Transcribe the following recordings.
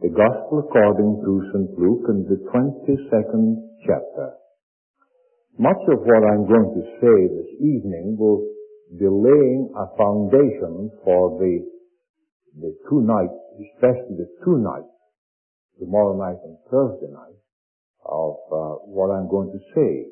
The Gospel according to St. Luke in the 22nd chapter. Much of what I'm going to say this evening will be laying a foundation for the two nights, especially the two nights, tomorrow night and Thursday night, of what I'm going to say.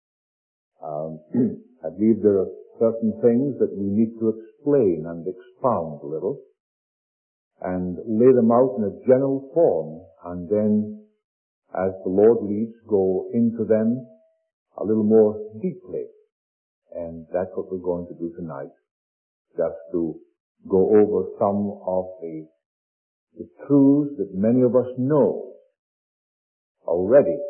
I believe there are certain things that we need to explain and expound a little, and lay them out in a general form, and then, as the Lord leads, go into them a little more deeply. And that's what we're going to do tonight, just to go over some of the truths that many of us know already,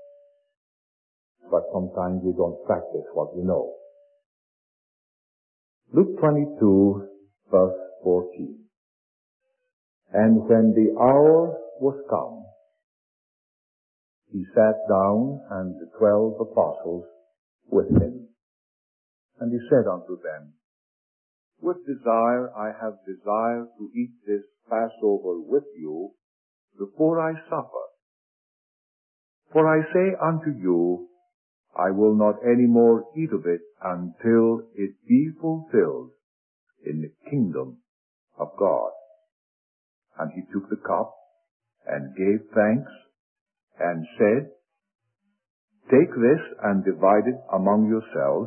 but sometimes we don't practice what we know. Luke 22, verse 14. And when the hour was come, he sat down, and the 12 apostles with him. And he said unto them, With desire I have desired to eat this Passover with you before I suffer. For I say unto you, I will not any more eat of it until it be fulfilled in the kingdom of God. And he took the cup, and gave thanks, and said, Take this, and divide it among yourselves.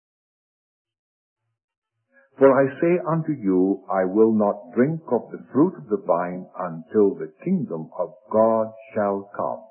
For I say unto you, I will not drink of the fruit of the vine until the kingdom of God shall come.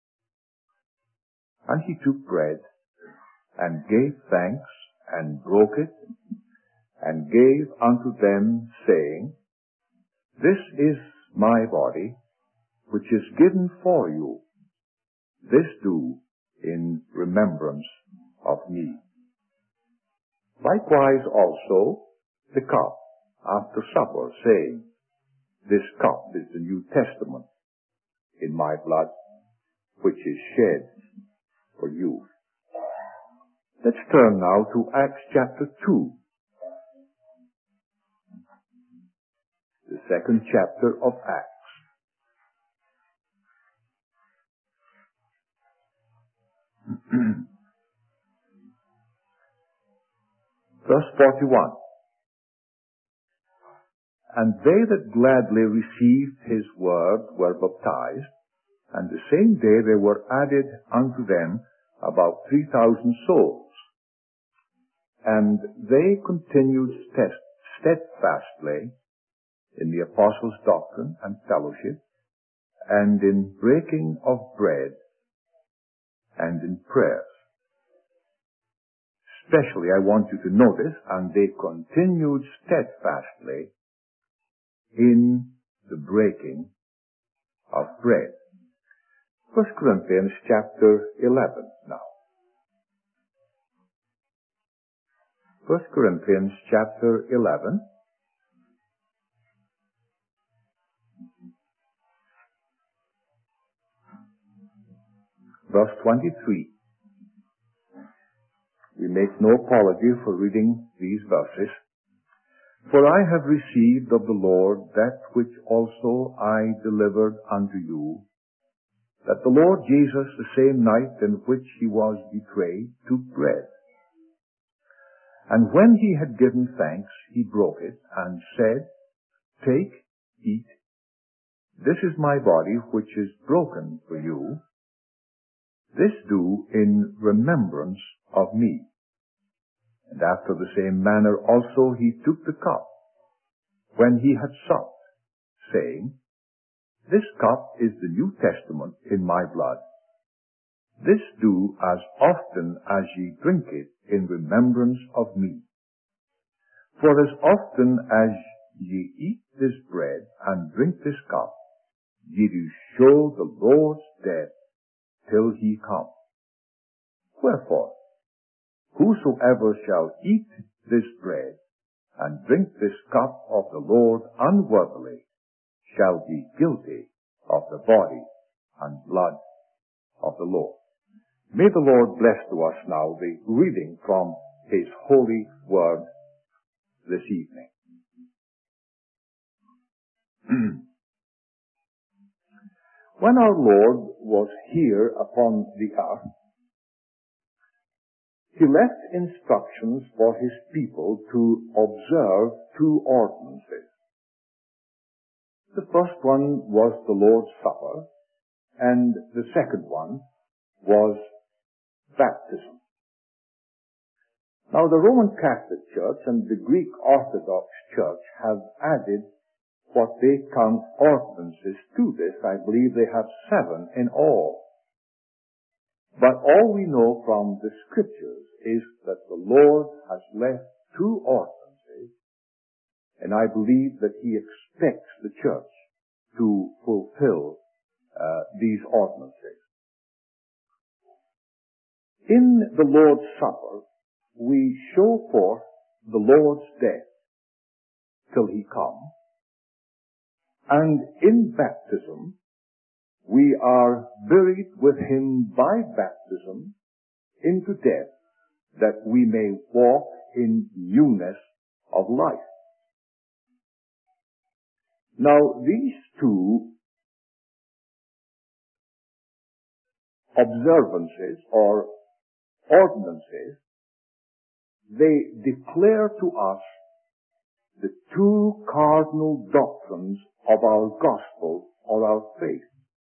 And he took bread, and gave thanks, and broke it, and gave unto them, saying, This is my body, which is given for you. This do in remembrance of me. Likewise also the cup after supper, saying, This cup is the New Testament in my blood, which is shed for you. Let's turn now to Acts chapter 2. The second chapter of Acts. Verse 41. And they that gladly received his word were baptized, and the same day there were added unto them about 3,000 souls. And they continued steadfastly in the apostles' doctrine and fellowship, and in breaking of bread, and in prayers. Especially I want you to notice, and they continued steadfastly in the breaking of bread. 1 Corinthians chapter 11 now. 1 Corinthians chapter 11. Verse 23. We make no apology for reading these verses. For I have received of the Lord that which also I delivered unto you, that the Lord Jesus, the same night in which he was betrayed, took bread. And when he had given thanks, he broke it, and said, Take, eat. This is my body, which is broken for you. This do in remembrance of me. And after the same manner also he took the cup, when he had supped, saying, This cup is the New Testament in my blood. This do as often as ye drink it in remembrance of me. For as often as ye eat this bread and drink this cup, ye do show the Lord's death till he come. Wherefore, whosoever shall eat this bread and drink this cup of the Lord unworthily shall be guilty of the body and blood of the Lord. May the Lord bless to us now the reading from his holy word this evening. When our Lord was here upon the earth, He left instructions for His people to observe two ordinances. The first one was the Lord's Supper, and the second one was baptism. Now, the Roman Catholic Church and the Greek Orthodox Church have added what they count ordinances to this. I believe they have 7 in all. But all we know from the Scriptures is that the Lord has left 2 ordinances, and I believe that He expects the church to fulfill these ordinances. In the Lord's Supper, we show forth the Lord's death till He come. And in baptism, we are buried with Him by baptism into death, that we may walk in newness of life. Now, these 2 observances or ordinances, they declare to us the 2 cardinal doctrines of our gospel or our faith.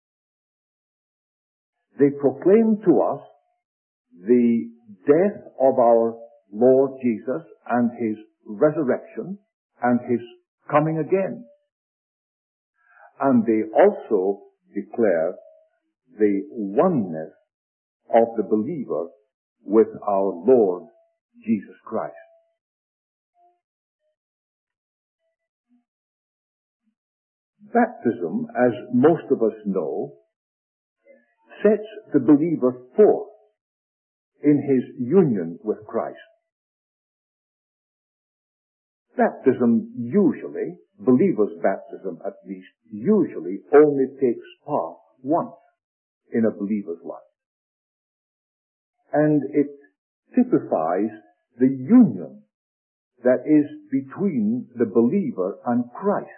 They proclaim to us the death of our Lord Jesus and His resurrection and His coming again. And they also declare the oneness of the believer with our Lord Jesus Christ. Baptism, as most of us know, sets the believer forth in his union with Christ. Baptism usually, believer's baptism at least, usually only takes part once in a believer's life. And it typifies the union that is between the believer and Christ.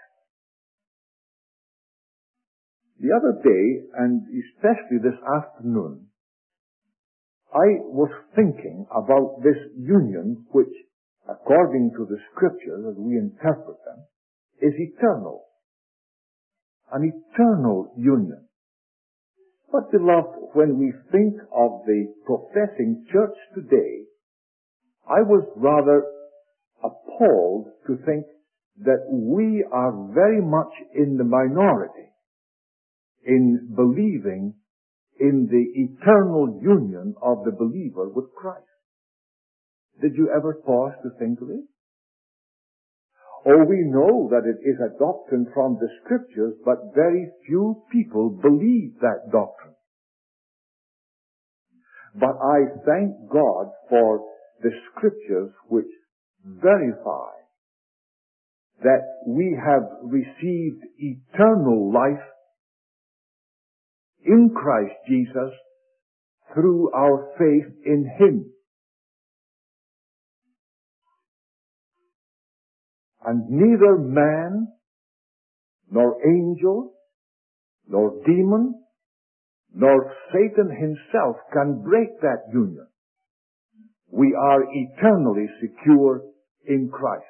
The other day, and especially this afternoon, I was thinking about this union which, according to the Scriptures as we interpret them, is eternal. An eternal union. But beloved, when we think of the professing church today, I was rather appalled to think that we are very much in the minority in believing in the eternal union of the believer with Christ. Did you ever pause to think of it? Oh, we know that it is a doctrine from the Scriptures, but very few people believe that doctrine. But I thank God for the Scriptures which verify that we have received eternal life in Christ Jesus through our faith in Him. And neither man, nor angel, nor demon, nor Satan himself can break that union. We are eternally secure in Christ.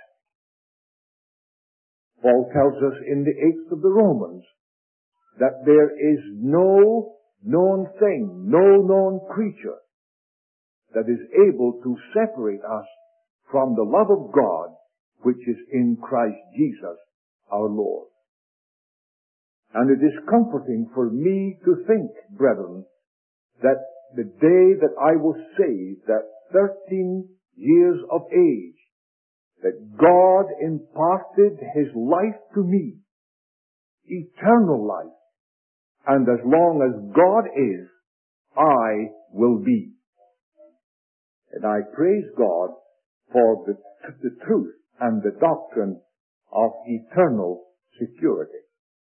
Paul tells us in the 8th of the Romans that there is no known thing, no known creature that is able to separate us from the love of God which is in Christ Jesus our Lord. And it is comforting for me to think, brethren, that the day that I was saved, that 13 years of age, that God imparted His life to me, eternal life, and as long as God is, I will be. And I praise God for the truth and the doctrine of eternal security.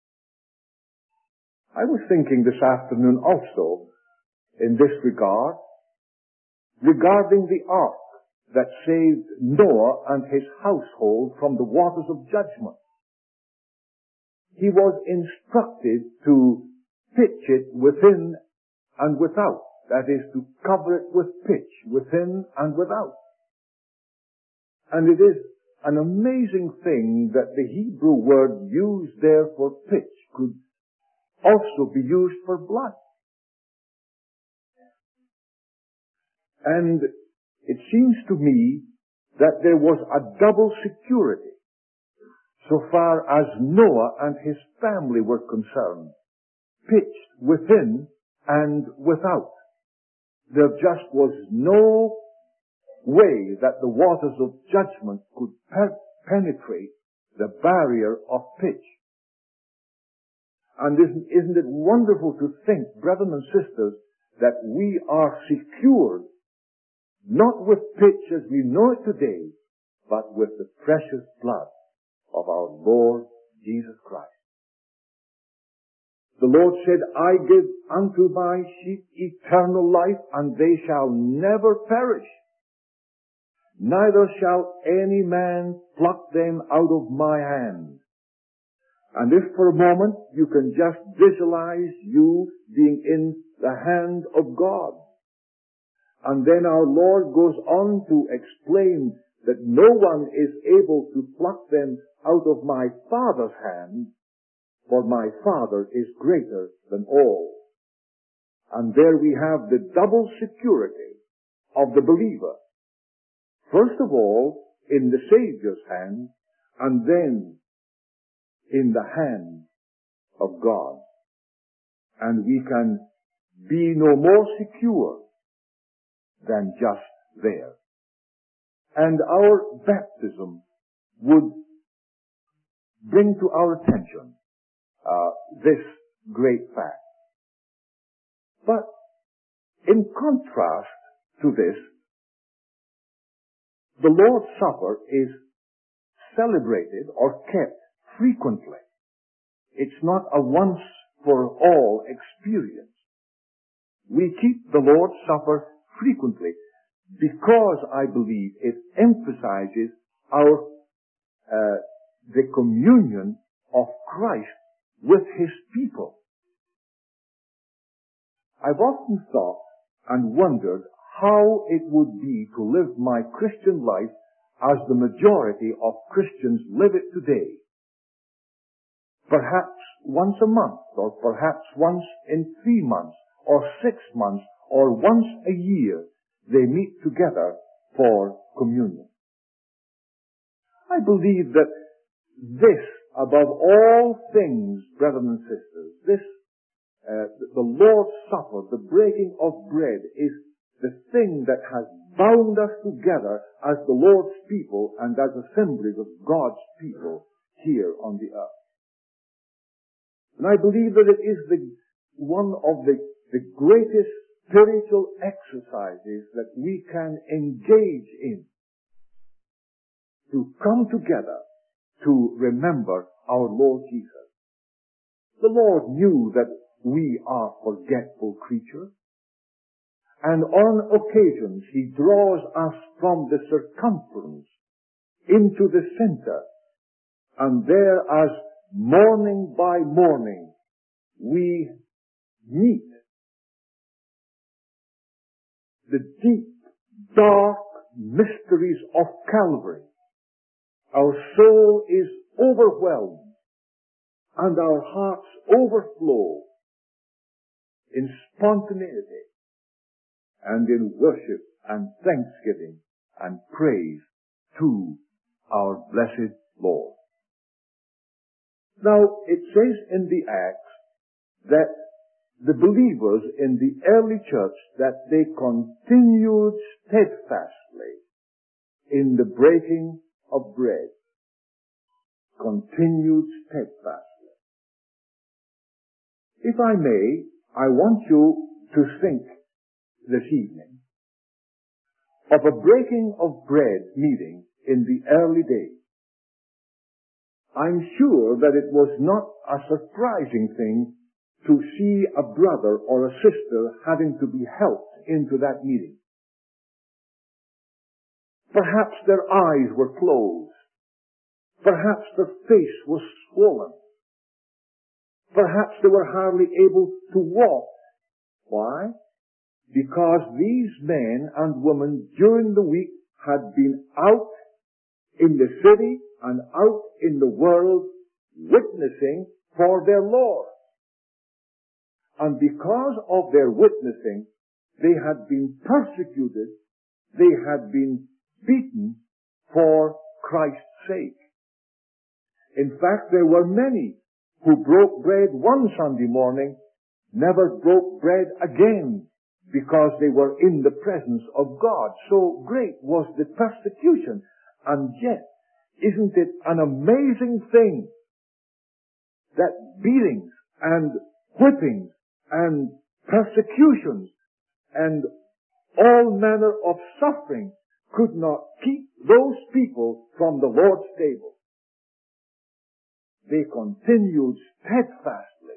I was thinking this afternoon also, in this regard, regarding the ark that saved Noah and his household from the waters of judgment. He was instructed to pitch it within and without. That is, to cover it with pitch, within and without. And it is an amazing thing that the Hebrew word used there for pitch could also be used for blood. And it seems to me that there was a double security so far as Noah and his family were concerned, pitched within and without. There just was no way that the waters of judgment could penetrate the barrier of pitch. And isn't it wonderful to think, brethren and sisters, that we are secured not with pitch as we know it today, but with the precious blood of our Lord Jesus Christ. The Lord said, I give unto my sheep eternal life, and they shall never perish. Neither shall any man pluck them out of my hand. And if for a moment you can just visualize you being in the hand of God, and then our Lord goes on to explain that no one is able to pluck them out of my Father's hand, for my Father is greater than all. And there we have the double security of the believer. First of all, in the Savior's hand, and then in the hand of God. And we can be no more secure than just there. And our baptism would bring to our attention this great fact. But in contrast to this, the Lord's Supper is celebrated or kept frequently. It's not a once-for-all experience. We keep the Lord's Supper frequently because I believe it emphasizes the communion of Christ with His people. I've often thought and wondered how it would be to live my Christian life as the majority of Christians live it today. Perhaps once a month, or perhaps once in 3 months, or 6 months, or once a year, they meet together for communion. I believe that this, above all things, brethren and sisters, the Lord's Supper, the breaking of bread, is the thing that has bound us together as the Lord's people and as assemblies of God's people here on the earth. And I believe that it is one of the greatest spiritual exercises that we can engage in to come together to remember our Lord Jesus. The Lord knew that we are forgetful creatures, and on occasions He draws us from the circumference into the center, and there, as morning by morning we meet the deep, dark mysteries of Calvary, our soul is overwhelmed and our hearts overflow in spontaneity and in worship and thanksgiving and praise to our blessed Lord. Now, it says in the Acts that the believers in the early church, that they continued steadfastly in the breaking of bread. Continued steadfastly. If I may, I want you to think this evening of a breaking of bread meeting in the early days. I'm sure that it was not a surprising thing to see a brother or a sister having to be helped into that meeting. Perhaps their eyes were closed. Perhaps their face was swollen. Perhaps they were hardly able to walk. Why? Because these men and women during the week had been out in the city and out in the world witnessing for their Lord. And because of their witnessing, they had been persecuted, they had been beaten for Christ's sake. In fact, there were many who broke bread one Sunday morning, never broke bread again, because they were in the presence of God. So great was the persecution. And yet, isn't it an amazing thing that beatings and whippings and persecutions and all manner of suffering could not keep those people from the Lord's table? They continued steadfastly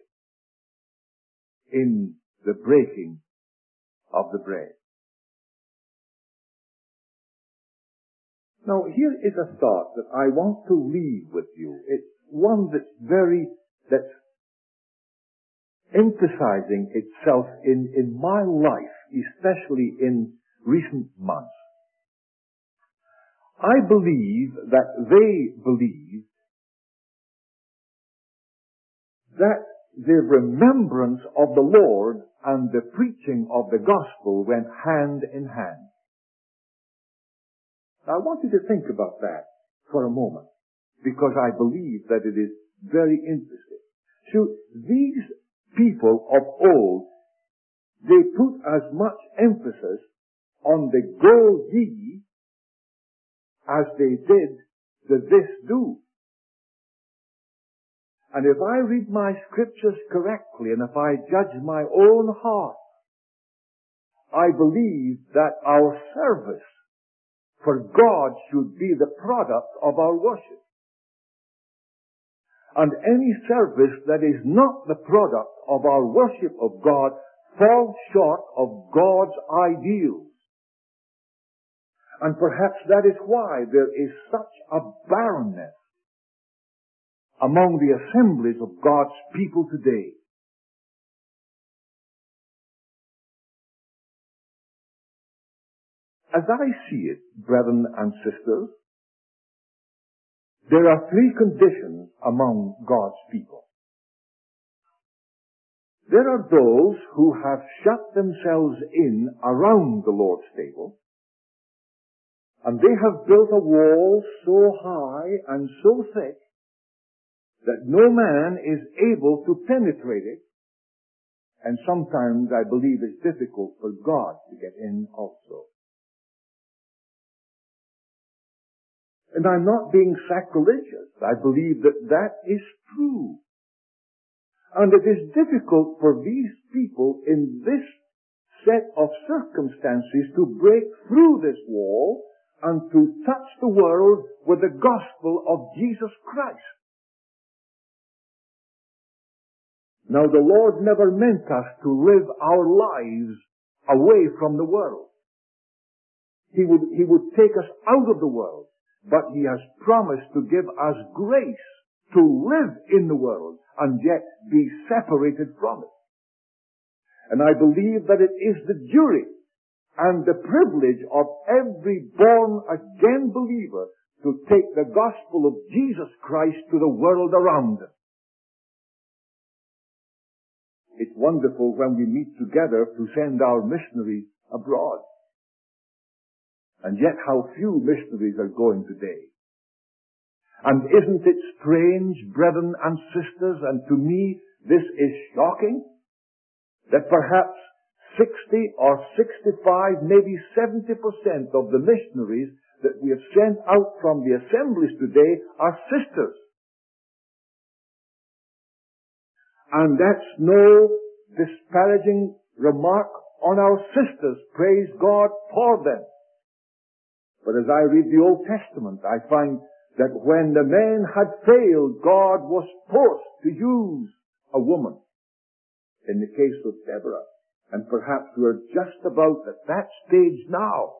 in the breaking of the bread. Now, here is a thought that I want to leave with you. It's one that's emphasizing itself in my life, especially in recent months. I believe that they believe that the remembrance of the Lord and the preaching of the gospel went hand in hand. Now, I want you to think about that for a moment, because I believe that it is very interesting. So, these people of old, they put as much emphasis on the go ye as they did the this do. And if I read my scriptures correctly, and if I judge my own heart, I believe that our service for God should be the product of our worship. And any service that is not the product of our worship of God falls short of God's ideals. And perhaps that is why there is such a barrenness among the assemblies of God's people today. As I see it, brethren and sisters, there are three conditions among God's people. There are those who have shut themselves in around the Lord's table, and they have built a wall so high and so thick that no man is able to penetrate it, and sometimes I believe it's difficult for God to get in also. And I'm not being sacrilegious. I believe that that is true. And it is difficult for these people in this set of circumstances to break through this wall and to touch the world with the gospel of Jesus Christ. Now, the Lord never meant us to live our lives away from the world. He would take us out of the world. But He has promised to give us grace to live in the world and yet be separated from it. And I believe that it is the duty and the privilege of every born-again believer to take the gospel of Jesus Christ to the world around them. It's wonderful when we meet together to send our missionaries abroad. And yet how few missionaries are going today. And isn't it strange, brethren and sisters, and to me this is shocking, that perhaps 60 or 65, maybe 70% of the missionaries that we have sent out from the assemblies today are sisters. And that's no disparaging remark on our sisters. Praise God for them. But as I read the Old Testament, I find that when the men had failed, God was forced to use a woman. In the case of Deborah. And perhaps we're just about at that stage now.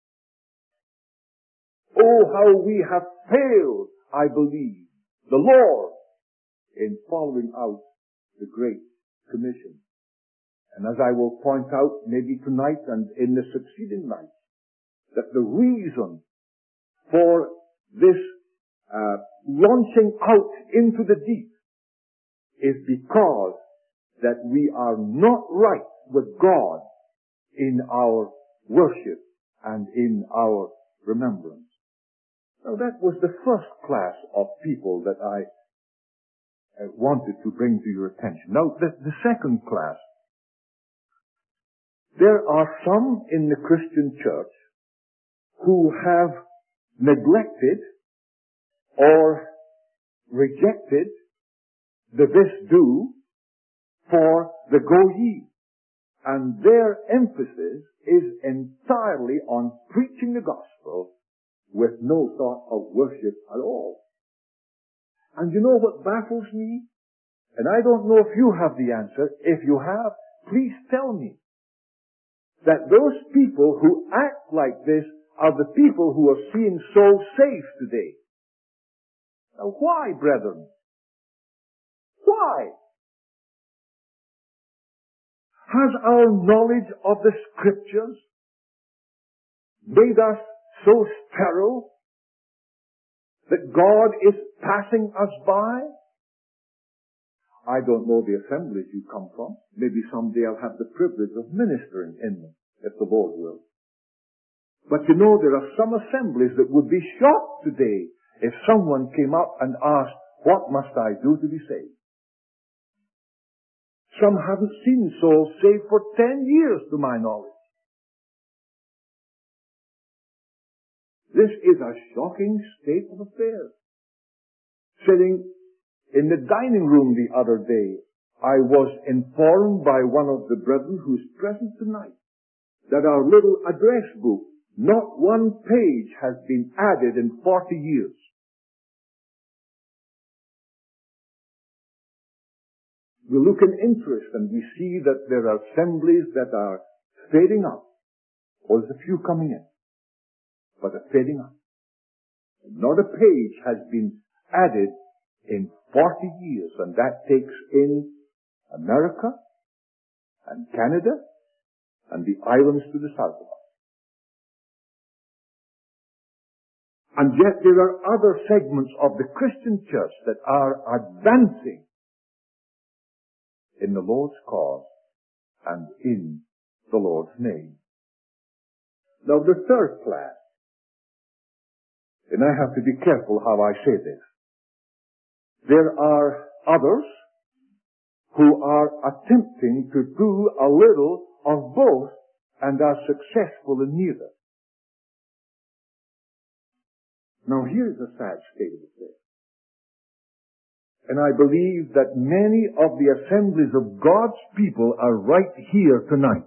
Oh, how we have failed, I believe, the Lord in following out the Great Commission. And as I will point out maybe tonight and in the succeeding night, that the reason for this launching out into the deep is because that we are not right with God in our worship and in our remembrance. Now that was the first class of people that I wanted to bring to your attention. Now the second class, there are some in the Christian church who have neglected or rejected the this do for the go ye. And their emphasis is entirely on preaching the gospel with no thought of worship at all. And you know what baffles me? And I don't know if you have the answer. If you have, please tell me. That those people who act like this are the people who are seeing souls saved today. Now why, brethren? Why? Has our knowledge of the Scriptures made us so sterile that God is passing us by? I don't know the assemblies you come from. Maybe someday I'll have the privilege of ministering in them, if the Lord will. But you know, there are some assemblies that would be shocked today if someone came up and asked, what must I do to be saved? Some haven't seen souls saved for 10 years, to my knowledge. This is a shocking state of affairs. Sitting in the dining room the other day, I was informed by one of the brethren who's present tonight that our little address book, not one page has been added in 40 years. We look in interest and we see that there are assemblies that are fading out. Or there's a few coming in, but they're fading out. Not a page has been added in 40 years, and that takes in America and Canada and the islands to the south of us. And yet there are other segments of the Christian church that are advancing in the Lord's cause and in the Lord's name. Now the third class, and I have to be careful how I say this, there are others who are attempting to do a little of both and are successful in neither. Now here's a sad state of affairs. And I believe that many of the assemblies of God's people are right here tonight.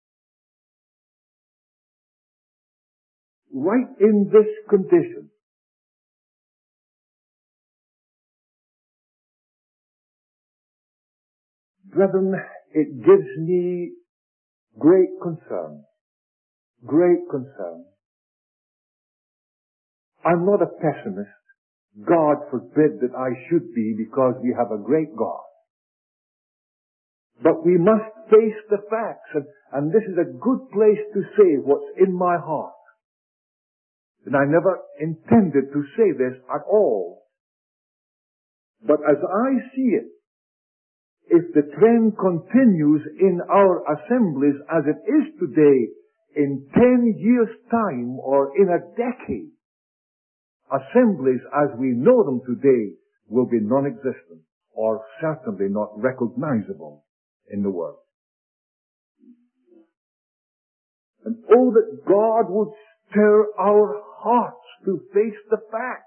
Right in this condition. Brethren, it gives me great concern. Great concern. I'm not a pessimist. God forbid that I should be, because we have a great God. But we must face the facts, and this is a good place to say what's in my heart. And I never intended to say this at all. But as I see it, if the trend continues in our assemblies as it is today, in 10 years' time or in a decade, assemblies as we know them today will be non-existent or certainly not recognizable in the world. And oh, that God would stir our hearts to face the facts.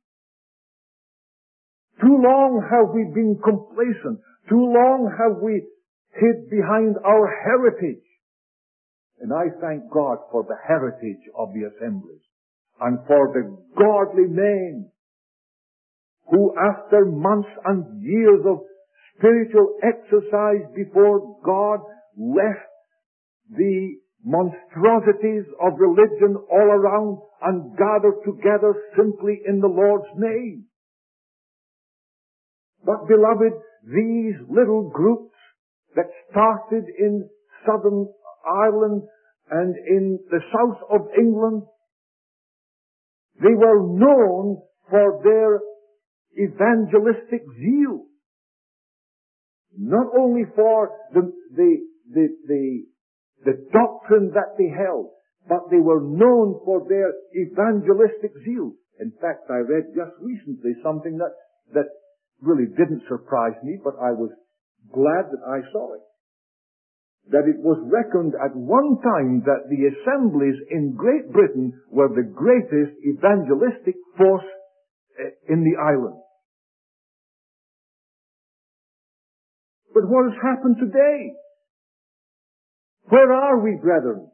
Too long have we been complacent. Too long have we hid behind our heritage. And I thank God for the heritage of the assemblies. And for the godly men who, after months and years of spiritual exercise before God, left the monstrosities of religion all around and gathered together simply in the Lord's name. But beloved, these little groups that started in southern Ireland and in the south of England, they were known for their evangelistic zeal. Not only for the doctrine that they held, but they were known for their evangelistic zeal. In fact, I read just recently something that really didn't surprise me, but I was glad that I saw it. That it was reckoned at one time that the assemblies in Great Britain were the greatest evangelistic force in the island. But what has happened today? Where are we, brethren?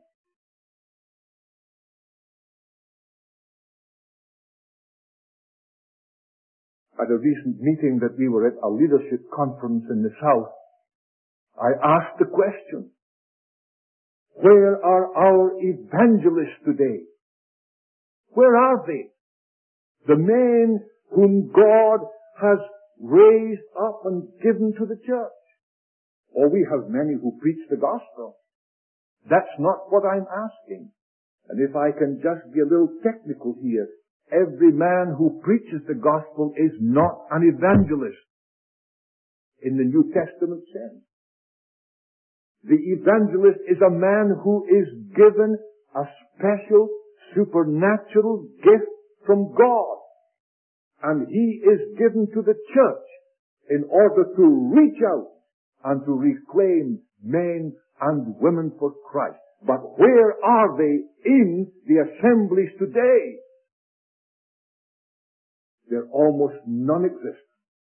At a recent meeting that we were at, a leadership conference in the South, I asked the question, where are our evangelists today? Where are they? The men whom God has raised up and given to the church. Or we have many who preach the gospel. That's not what I'm asking. And if I can just be a little technical here, every man who preaches the gospel is not an evangelist in the New Testament sense. The evangelist is a man who is given a special supernatural gift from God. And he is given to the church in order to reach out and to reclaim men and women for Christ. But where are they in the assemblies today? They're almost non-existent.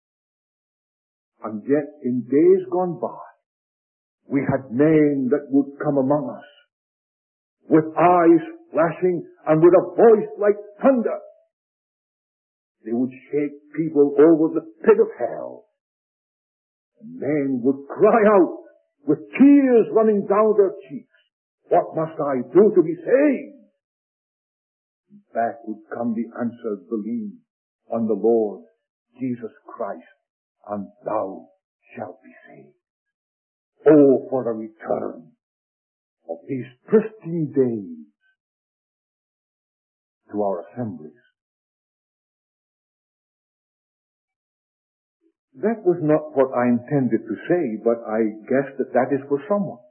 And yet, in days gone by, we had men that would come among us with eyes flashing and with a voice like thunder. They would shake people over the pit of hell. And men would cry out with tears running down their cheeks, "What must I do to be saved?" And back would come the answer, "Believe on the Lord Jesus Christ, and thou shalt be saved." Oh, for a return of these pristine days to our assemblies. That was not what I intended to say, but I guess that is for someone.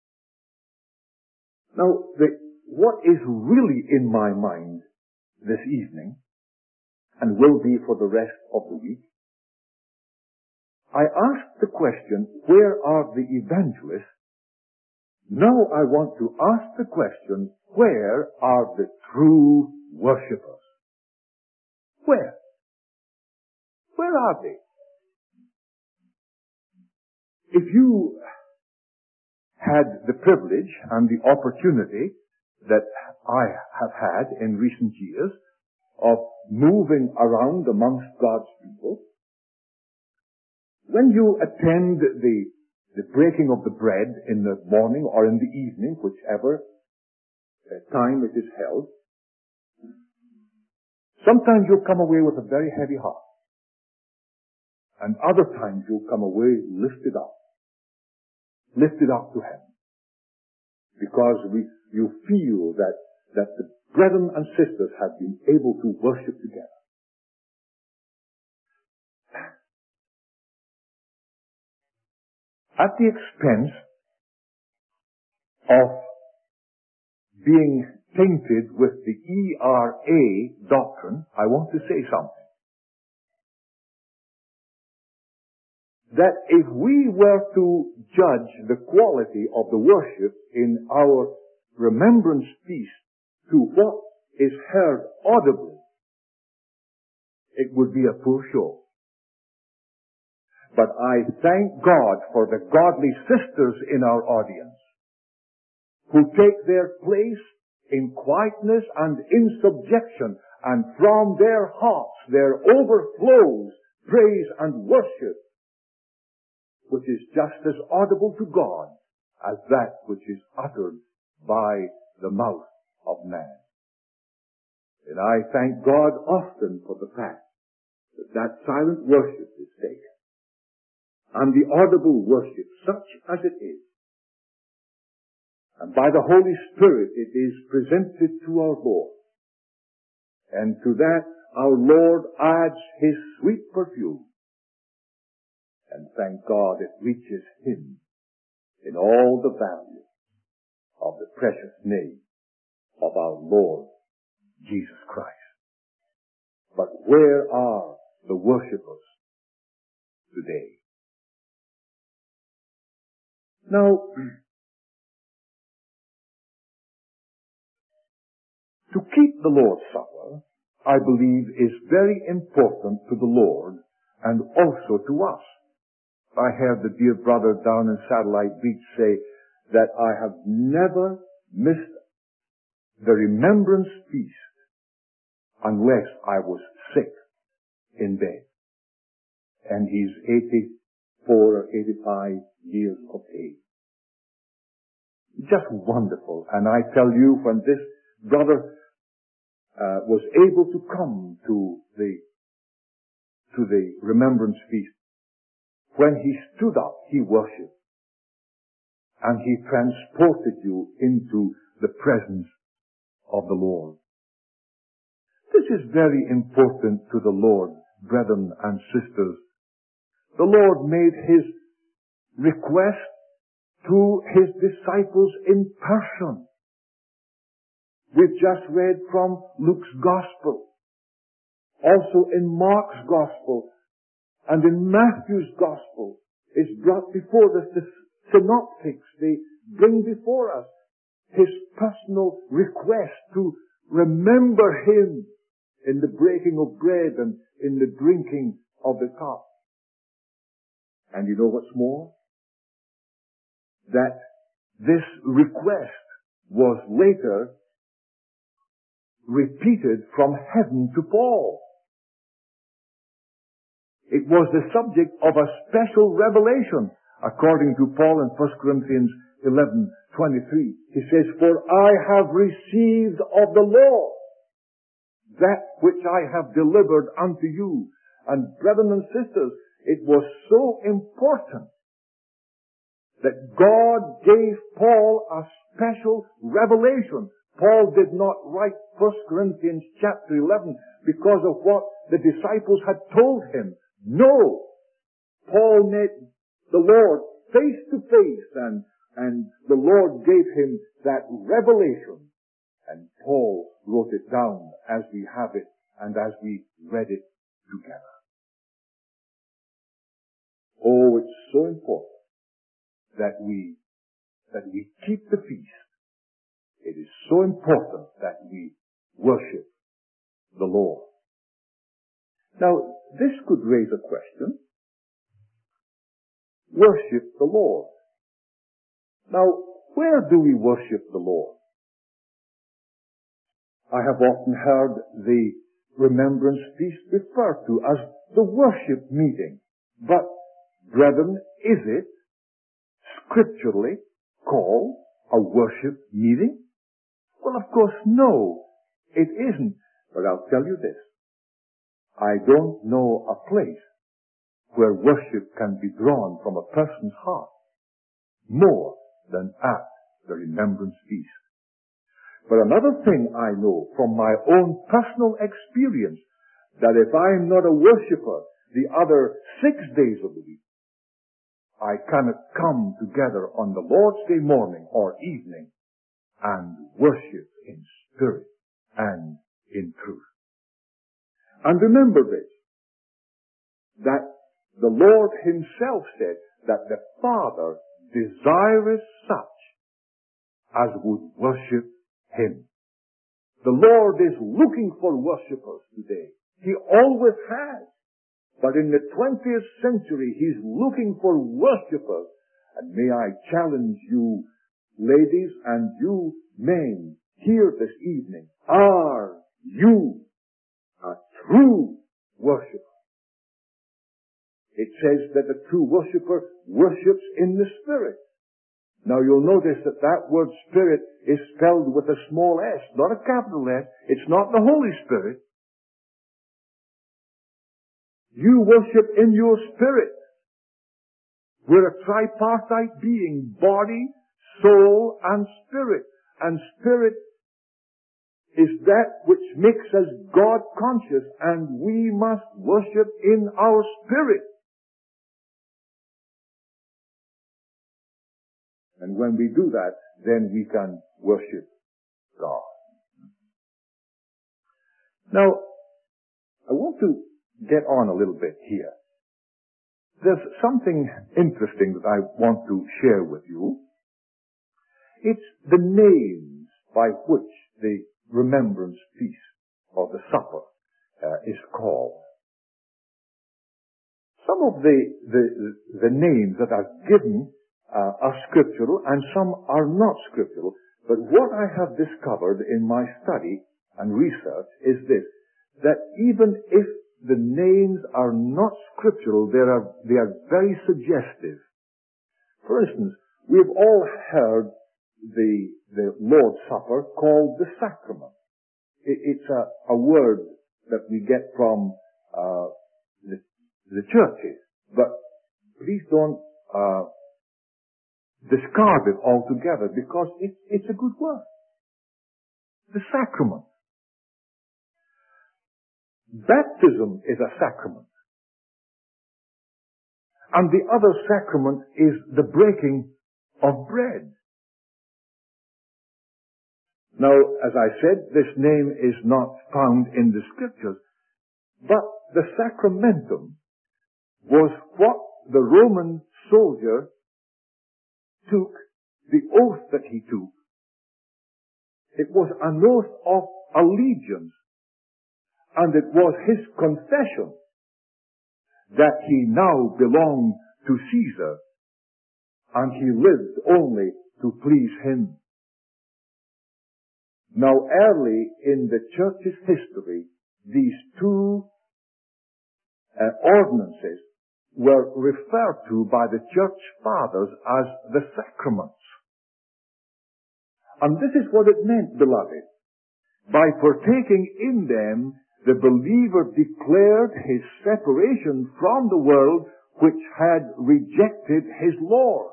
Now, what is really in my mind this evening, and will be for the rest of the week, I asked the question, where are the evangelists? Now I want to ask the question, where are the true worshippers? Where? Where are they? If you had the privilege and the opportunity that I have had in recent years of moving around amongst God's people, when you attend the breaking of the bread in the morning or in the evening, whichever time it is held, sometimes you'll come away with a very heavy heart. And other times you'll come away lifted up to heaven. Because you feel that the brethren and sisters have been able to worship together. At the expense of being tainted with the ERA doctrine, I want to say something. That if we were to judge the quality of the worship in our remembrance feast to what is heard audibly, it would be a poor show. But I thank God for the godly sisters in our audience who take their place in quietness and in subjection, and from their hearts there overflows praise and worship, which is just as audible to God as that which is uttered by the mouth of man. And I thank God often for the fact that silent worship is taken. and the audible worship, such as it is. And by the Holy Spirit it is presented to our Lord. And to that our Lord adds His sweet perfume. And thank God it reaches Him in all the value of the precious name of our Lord Jesus Christ. But where are the worshippers today? Now, to keep the Lord's Supper, I believe, is very important to the Lord and also to us. I heard the dear brother down in Satellite Beach say that I have never missed the remembrance feast unless I was sick in bed. And he's 84 or 85 years of age. Just wonderful. And I tell you, when this brother was able to come to the remembrance feast, when he stood up, he worshipped. And he transported you into the presence of the Lord. This is very important to the Lord, brethren and sisters. The Lord made His request to His disciples in person. We've just read from Luke's Gospel, also in Mark's Gospel, and in Matthew's Gospel. It's brought before us. The synoptics, they bring before us His personal request to remember Him in the breaking of bread and in the drinking of the cup. And you know what's more? That this request was later repeated from heaven to Paul. It was the subject of a special revelation, according to Paul in 1 Corinthians 11:23. He says, "For I have received of the Lord that which I have delivered unto you." And brethren and sisters, it was so important that God gave Paul a special revelation. Paul did not write 1 Corinthians chapter 11 because of what the disciples had told him. No! Paul met the Lord face to face, and the Lord gave him that revelation. And Paul wrote it down as we have it and as we read it together. Oh, it's so important that we keep the feast. It is so important that we worship the Lord. Now, this could raise a question. Worship the Lord. Now, where do we worship the Lord? I have often heard the remembrance feast referred to as the worship meeting. But, brethren, is it scripturally called a worship meeting? Well, of course, no, it isn't. But I'll tell you this. I don't know a place where worship can be drawn from a person's heart more than at the remembrance feast. But another thing I know from my own personal experience, that if I'm not a worshipper the other 6 days of the week, I cannot come together on the Lord's Day morning or evening and worship in spirit and in truth. And remember this, that the Lord Himself said that the Father desireth such as would worship Him. The Lord is looking for worshippers today. He always has. But in the 20th century, He's looking for worshippers. And may I challenge you, ladies, and you men, here this evening, are you a true worshipper? It says that the true worshipper worships in the Spirit. Now you'll notice that that word Spirit is spelled with a small s, not a capital S. It's not the Holy Spirit. You worship in your spirit. We're a tripartite being, body, soul, and spirit. And spirit is that which makes us God conscious, and we must worship in our spirit. And when we do that, then we can worship God. Now, I want to get on a little bit here. There's something interesting that I want to share with you. It's the names by which the remembrance feast or the supper is called. Some of the names that are given are scriptural and some are not scriptural. But what I have discovered in my study and research is this, that even if the names are not scriptural, they are very suggestive. For instance, we've all heard the Lord's Supper called the sacrament. It's a word that we get from the churches, but please don't discard it altogether, because it's a good word. The sacrament. Baptism is a sacrament. And the other sacrament is the breaking of bread. Now, as I said, this name is not found in the scriptures, but the sacramentum was what the Roman soldier took, the oath that he took. It was an oath of allegiance, and it was his confession that he now belonged to Caesar, and he lived only to please him. Now, early in the church's history, these two ordinances were referred to by the church fathers as the sacraments. And this is what it meant, beloved. By partaking in them, the believer declared his separation from the world which had rejected his Lord.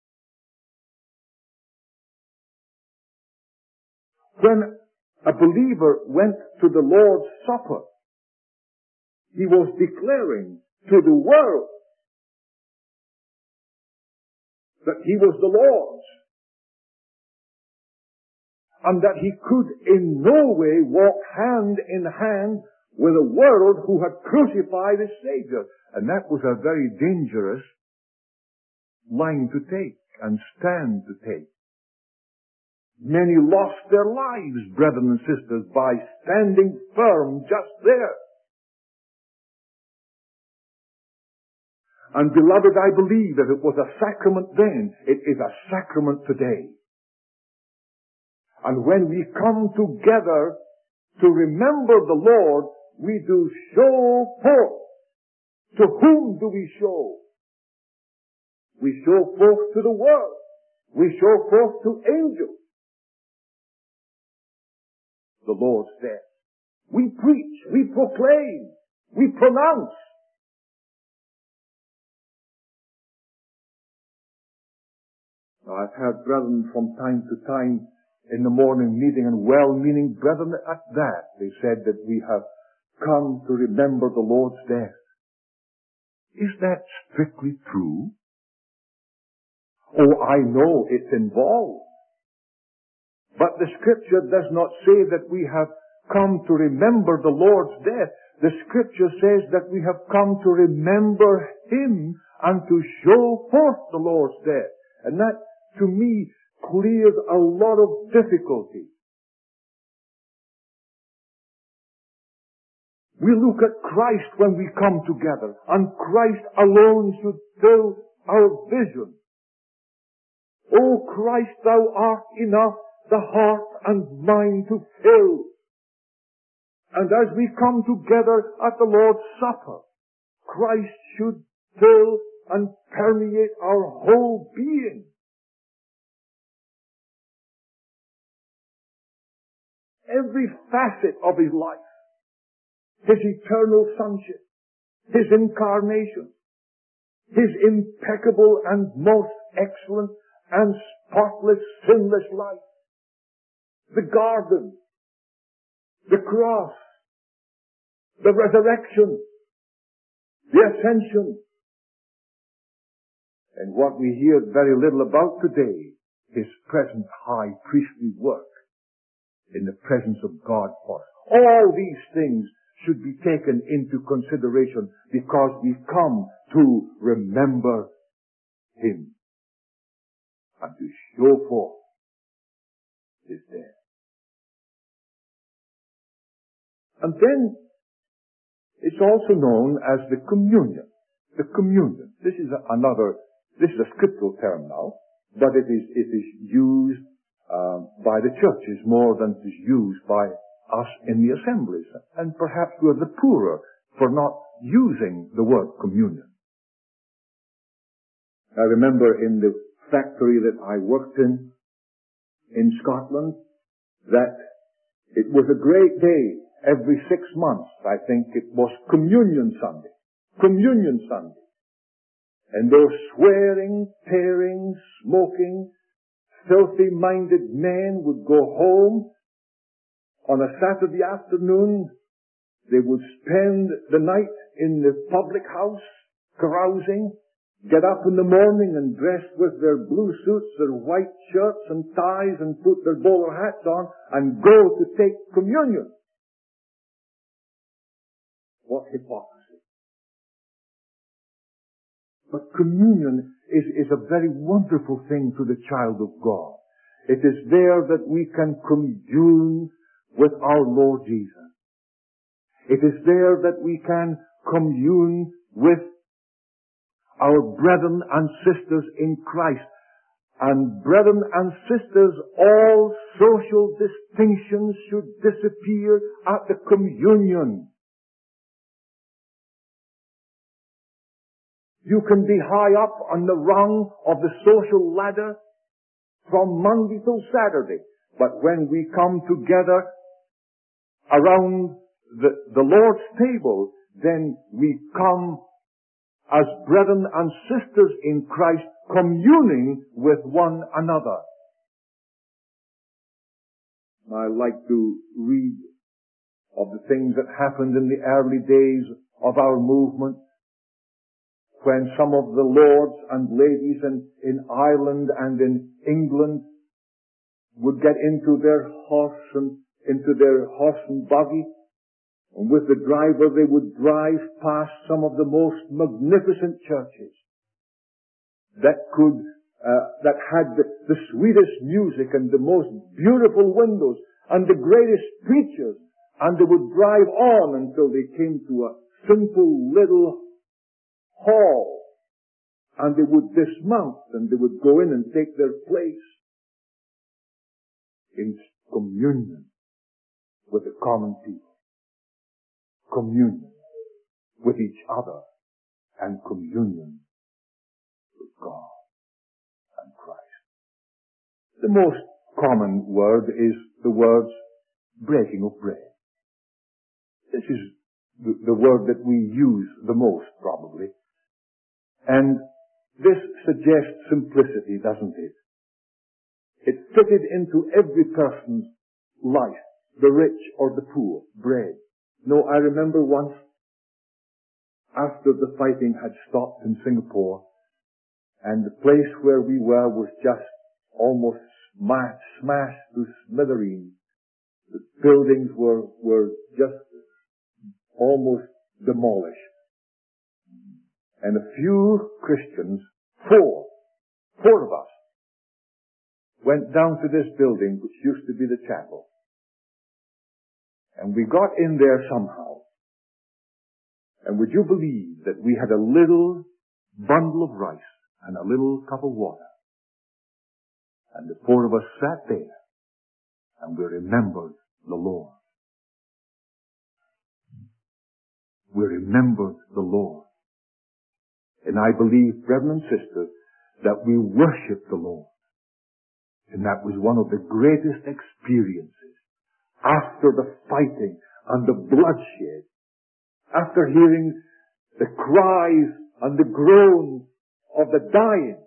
When a believer went to the Lord's Supper, he was declaring to the world that he was the Lord's, and that he could in no way walk hand in hand with a world who had crucified his Savior. And that was a very dangerous line to take and stand to take. Many lost their lives, brethren and sisters, by standing firm just there. And beloved, I believe if it was a sacrament then, it is a sacrament today. And when we come together to remember the Lord, we do show forth. To whom do we show? We show forth to the world. We show forth to angels the Lord's death. We preach, we proclaim, we pronounce. Now, I've heard brethren from time to time in the morning meeting, and well-meaning brethren at that, they said that we have come to remember the Lord's death. Is that strictly true? Oh, I know it's involved. But the Scripture does not say that we have come to remember the Lord's death. The Scripture says that we have come to remember Him and to show forth the Lord's death. And that, to me, clears a lot of difficulty. We look at Christ when we come together, and Christ alone should fill our vision. O Christ, thou art enough the heart and mind to fill. And as we come together at the Lord's Supper, Christ should fill and permeate our whole being. Every facet of His life, His eternal sonship, His incarnation, His impeccable and most excellent and spotless, sinless life. The garden, the cross, the resurrection, the ascension. And what we hear very little about today, His present high priestly work in the presence of God for us. All these things should be taken into consideration because we come to remember Him and to show forth His death. And then it's also known as the communion. The communion. This is a scriptural term now, but it is used by the churches more than it is used by us in the assemblies. And perhaps we're the poorer for not using the word communion. I remember in the factory that I worked in Scotland, that it was a great day. Every 6 months, I think it was Communion Sunday. Communion Sunday. And those swearing, tearing, smoking, filthy-minded men would go home on a Saturday afternoon. They would spend the night in the public house, carousing, get up in the morning and dress with their blue suits, their white shirts and ties, and put their bowler hats on and go to take communion. What hypocrisy. But communion is a very wonderful thing to the child of God. It is there that we can commune with our Lord Jesus. It is there that we can commune with our brethren and sisters in Christ. And brethren and sisters, all social distinctions should disappear at the communion. You can be high up on the rung of the social ladder from Monday till Saturday. But when we come together around the Lord's table, then we come as brethren and sisters in Christ, communing with one another. I like to read of the things that happened in the early days of our movement, when some of the lords and ladies in Ireland and in England would get into their horse and buggy, and with the driver they would drive past some of the most magnificent churches that had the sweetest music and the most beautiful windows and the greatest preachers, and they would drive on until they came to a simple little hall, and they would dismount and they would go in and take their place in communion with the common people, communion with each other, and communion with God and Christ. The most common word is the words breaking of bread. This is the word that we use the most, probably. And this suggests simplicity, doesn't it? It fitted into every person's life, the rich or the poor, bread. No, I remember once, after the fighting had stopped in Singapore, and the place where we were was just almost smashed to smithereens. The buildings were just almost demolished. And a few Christians, four of us, went down to this building which used to be the chapel. And we got in there somehow. And would you believe that we had a little bundle of rice and a little cup of water? And the four of us sat there and we remembered the Lord. We remembered the Lord. And I believe, brethren and sisters, that we worship the Lord. And that was one of the greatest experiences after the fighting and the bloodshed, after hearing the cries and the groans of the dying,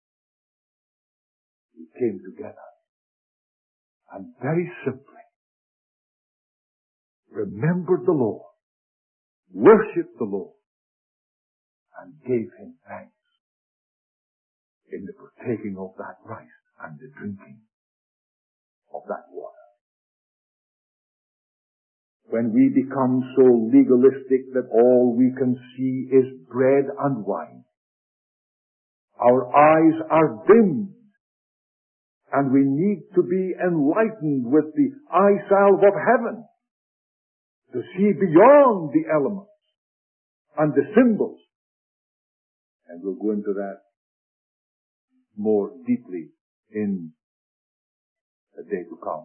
we came together and very simply remembered the Lord, worshipped the Lord, and gave Him thanks in the partaking of that rice and the drinking of that water. When we become so legalistic that all we can see is bread and wine, our eyes are dimmed, and we need to be enlightened with the eye salve of heaven to see beyond the elements and the symbols. And we'll go into that more deeply in the day to come.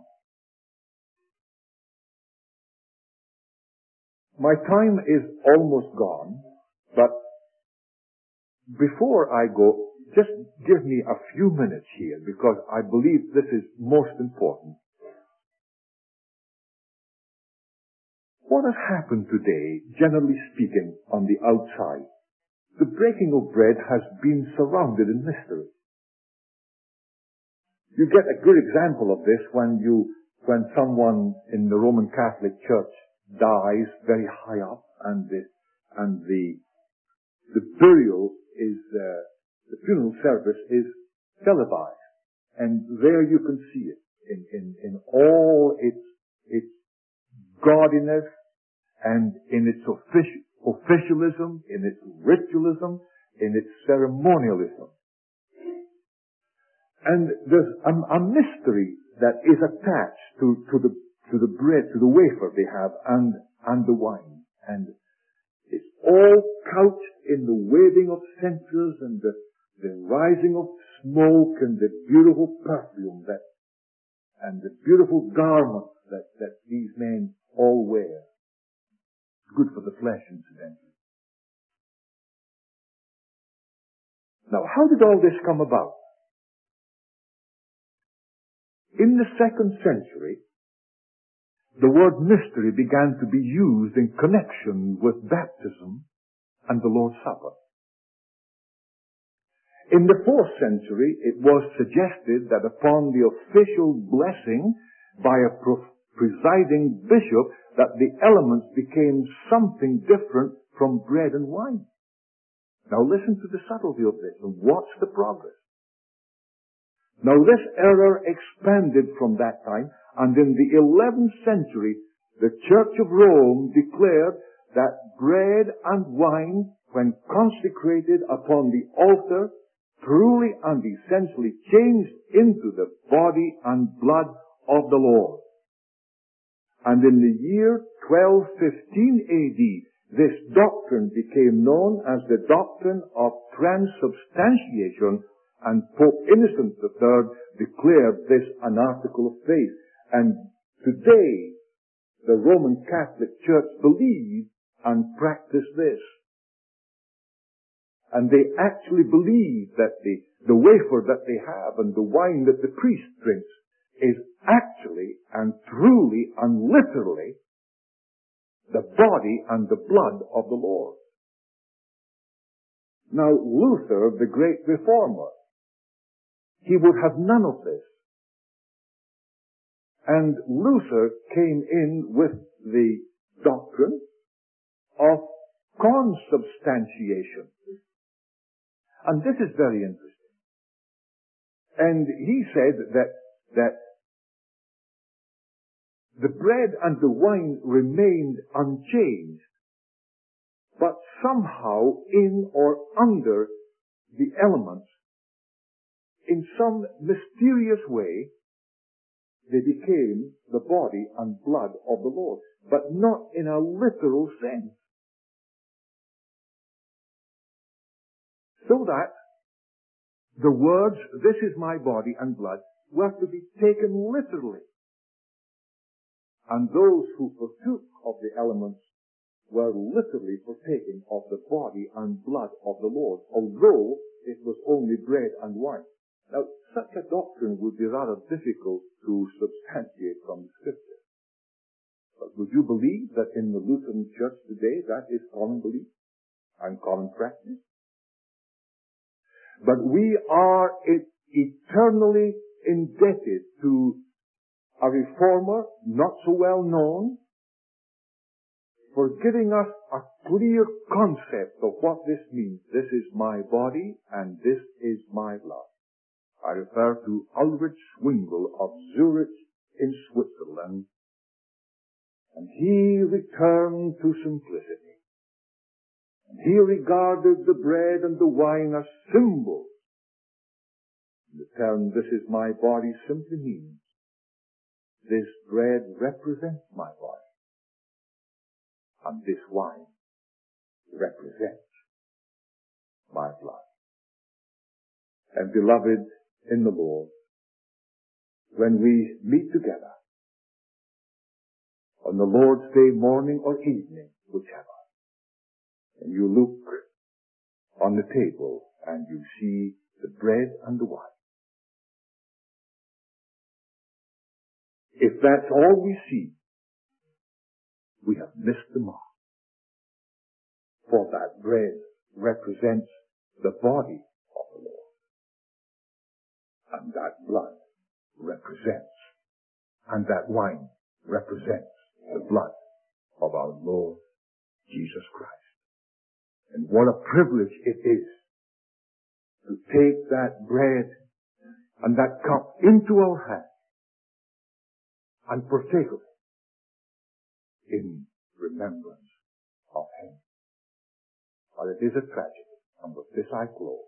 My time is almost gone, but before I go, just give me a few minutes here, because I believe this is most important. What has happened today, generally speaking, on the outside? The breaking of bread has been surrounded in mystery. You get a good example of this when someone in the Roman Catholic Church dies very high up, and the burial is the funeral service is televised, and there you can see it in all its gaudiness and in its officialism, in its ritualism, in its ceremonialism. And there's a mystery that is attached to the bread, to the wafer they have, and the wine. And it's all couched in the waving of censers and the rising of smoke and the beautiful perfume and the beautiful garments that these men all wear. Good for the flesh, incidentally. Now, how did all this come about? In the 2nd century, the word mystery began to be used in connection with baptism and the Lord's Supper. In the 4th century, it was suggested that upon the official blessing by a presiding bishop, that the elements became something different from bread and wine. Now listen to the subtlety of this and watch the progress. Now this error expanded from that time, and in the 11th century, the Church of Rome declared that bread and wine, when consecrated upon the altar, truly and essentially changed into the body and blood of the Lord. And in the year 1215 AD, this doctrine became known as the doctrine of transubstantiation, and Pope Innocent III declared this an article of faith. And today, the Roman Catholic Church believes and practice this. And they actually believe that the wafer that they have and the wine that the priest drinks is actually and truly and literally the body and the blood of the Lord. Now, Luther, the great reformer, he would have none of this. And Luther came in with the doctrine of consubstantiation. And this is very interesting. And he said that the bread and the wine remained unchanged, but somehow in or under the elements, in some mysterious way, they became the body and blood of the Lord, but not in a literal sense. So that the words, "This is my body and blood," were to be taken literally. And those who partook of the elements were literally partaking of the body and blood of the Lord, although it was only bread and wine. Now, such a doctrine would be rather difficult to substantiate from the Scripture. But would you believe that in the Lutheran Church today that is common belief and common practice? But we are eternally indebted to a reformer, not so well known, for giving us a clear concept of what this means. This is my body and this is my blood. I refer to Ulrich Zwingli of Zurich in Switzerland. And he returned to simplicity. And he regarded the bread and the wine as symbols. The term, "this is my body," simply means this bread represents my body. And this wine represents my blood. And beloved in the Lord, when we meet together on the Lord's Day morning or evening, whichever, and you look on the table and you see the bread and the wine, if that's all we see, we have missed the mark. For that bread represents the body of the Lord. And that blood represents, and that wine represents the blood of our Lord Jesus Christ. And what a privilege it is to take that bread and that cup into our hands and partake of it in remembrance of Him. But it is a tragedy, and with this I close,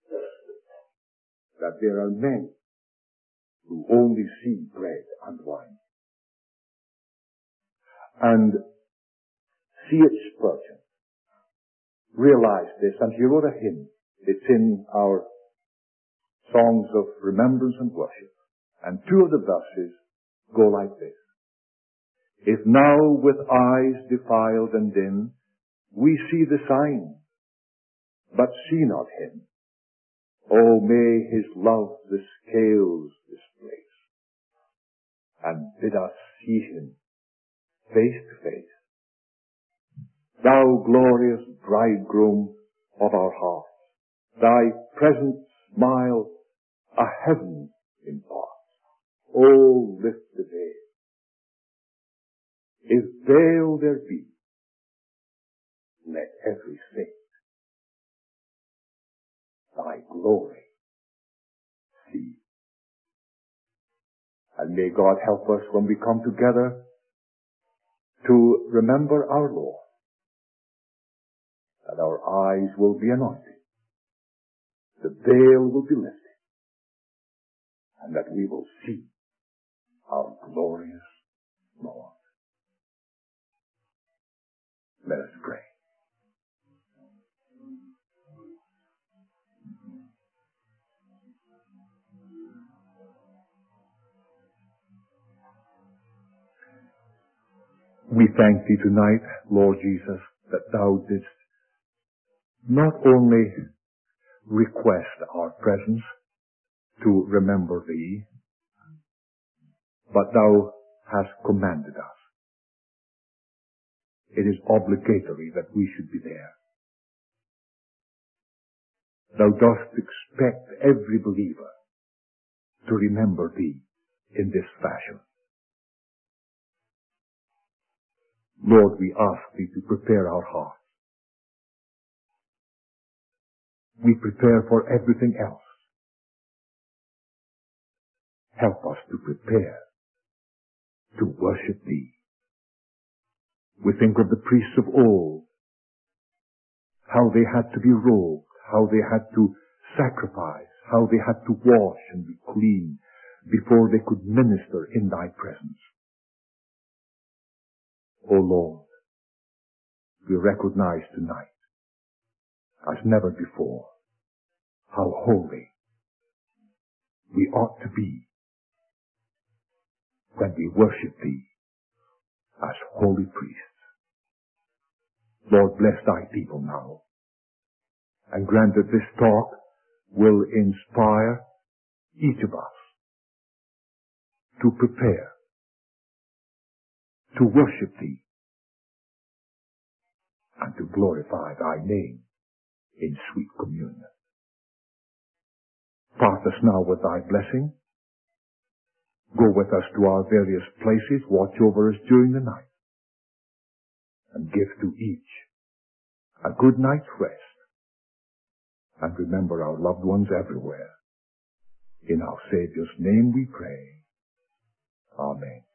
that there are men who only see bread and wine. And C.H. Spurgeon realized this, and he wrote a hymn. It's in our songs of remembrance and worship. And two of the verses go like this. If now with eyes defiled and dim we see the sign, but see not Him, oh, may His love the scales displace, and bid us see Him face to face. Thou glorious bridegroom of our hearts, Thy present smile a heaven imparts. Oh, lift the veil. If veil there be, let every saint Thy glory see. And may God help us when we come together to remember our Lord, that our eyes will be anointed, the veil will be lifted, and that we will see our glorious Lord. Let us pray. We thank Thee tonight, Lord Jesus, that Thou didst not only request our presence to remember Thee, but Thou hast commanded us. It is obligatory that we should be there. Thou dost expect every believer to remember Thee in this fashion. Lord, we ask Thee to prepare our hearts. We prepare for everything else. Help us to prepare to worship Thee. We think of the priests of old, how they had to be robed, how they had to sacrifice, how they had to wash and be clean before they could minister in Thy presence. O Lord, we recognize tonight, as never before, how holy we ought to be when we worship Thee as holy priests. Lord, bless Thy people now, and grant that this talk will inspire each of us to prepare to worship Thee and to glorify Thy name in sweet communion. Part us now with thy blessing. Go with us to our various places, watch over us during the night, and give to each a good night's rest. And remember our loved ones everywhere. In our Savior's name we pray. Amen.